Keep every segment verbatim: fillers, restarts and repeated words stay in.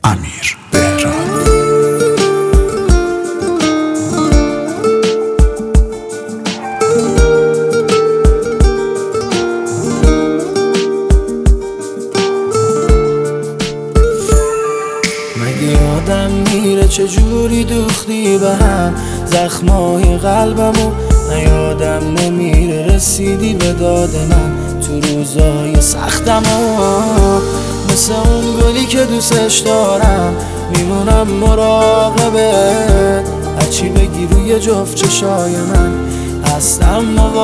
امیر بهراد. مگه یادم میره چجوری دوختی به هم زخمای قلبمو، نه یادم نمیره رسیدی به داد من تو روزای سختمو. مثل اون گلی که دوستش دارم میمونم مراقبت، هرچی بگی روی جفت چشای من هستم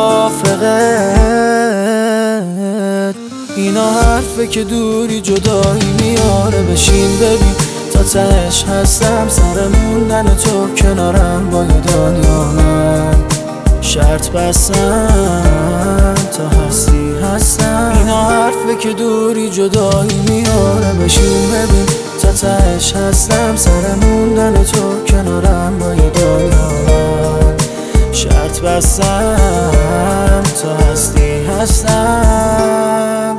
موافقت. اینا حرفه که دوری جدایی میاره، بشین ببین تا تهش هستم سر موندن تو کنارم با یه دنیا. من شرط بستم تا هستی هستم. اینا حرفه که دوری جدایی میاره، بشین ببین تا تهش هستم سر موندن تو کنارم با یه دنیا. من شرط بستم تا هستی هستم.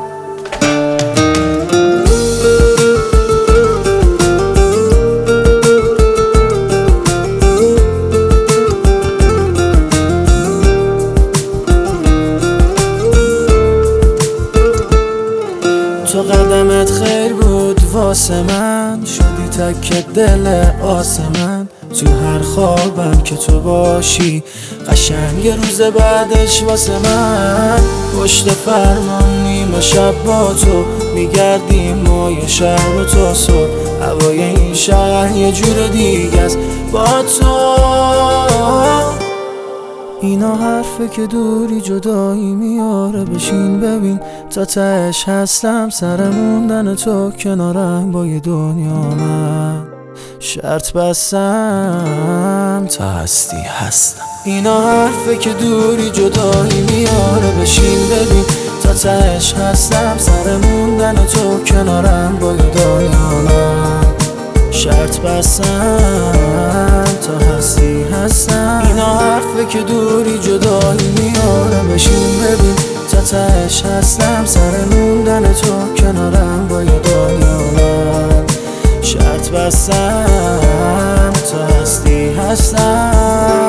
تو قدمت خیر بود واسه من، شدی تک دل آسمن. تو هر خوابم که تو باشی قشنگ روز بعدش واسه من. پشت فرمان نیمه شب با تو میگردیم ما یه شهر و تا صبح، هوای این شهر یه جور دیگه است با تو. اینا حرفه که دوری جدایی میاره، بشین ببین تا تهش هستم سر موندن تو کنارم با یه دنیا. من شرط بستم تا هستی هستم. اینا حرفه که دوری جدایی میاره، بشین ببین تا تهش هستم سر موندن تو کنارم با یه دنیا. من شرط بستم تا هستی هستم. اینا حرفه که دوری جدایی میاره، بشین ببین تا تهش هستم سر موندن تو کنارم با یه دنیا. من شرط بستم تا هستی هستم.